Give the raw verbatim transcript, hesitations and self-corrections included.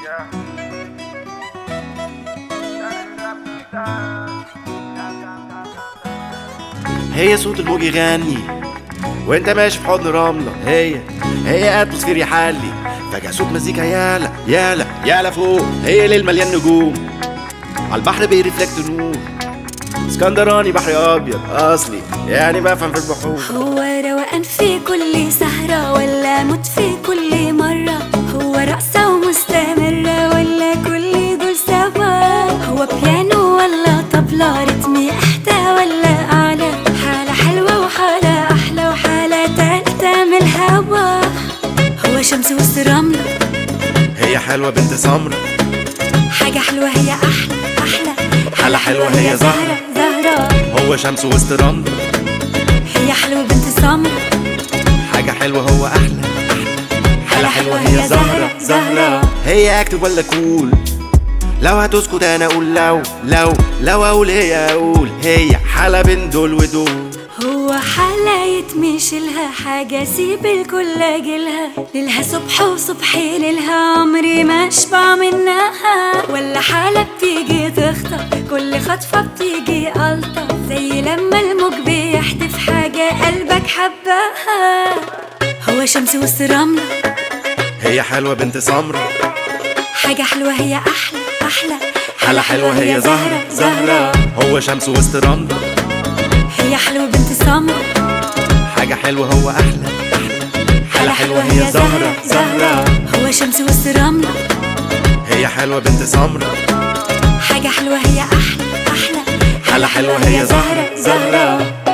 هي صوت الموج يغني وانت ماشي في حضن رملة. هي هي اتموسفير يحلي فجأة صوت مزيكا يالا يالا يالا فوق. هي ليل مليان نجوم عالبحر بيرفلكت نور. اسكندراني بحر ابيض اصلي يعني بفهم في البحور. هو روقان في كل سهرة ولا موت في كل مرة؟ هو رقصة ومستمرة ولا كل دول سوا؟ هو بيانو ولا طبلة؟ رتمي احدى ولا اعلى؟ حالة حلوة وحالة احلى وحالة تالتة من الهوا. هو شمس وسط رملة. هي حلوة بنت سمرة. حاجة حلوة هي احلى احلى. حالة حلوة هي زهرة زهرة. هو شمس وسط رملة. هي حلوة بنت سمرة. حاجة حلوة هو أحلى حالة حلوة هي زهرة زهرة. هي أكتب ولا كول؟ لو هتسكت أنا أقول لو لو لو أقول هي أقول. هي حالة بين دول ودول. هو حالة يتمشلها حاجة سيب الكل أجلها. ليلها صبح وصبحي ليلها عمري ما أشبع منها. ولا حالة بتيجي تخطف كل خطفة بتيجي ألطف. زي لما الموج بيحدف حاجة قلبك حبها. هو شمس وسط رملة. هي حلوة بنت سمرة. حاجة حلوة هي أحلى أحلى. حالة حلوة هي زهرة زهرة. هو شمس وسط رملة. هي حلوة بنت سمرة. حاجة حلوة هو أحلى حالة حلوة هي زهرة زهرة. هو شمس وسط رملة. هي حلوة بنت سمرة. حاجة حلوة هي أحلى أحلى. حالة حلوة هي زهرة زهرة.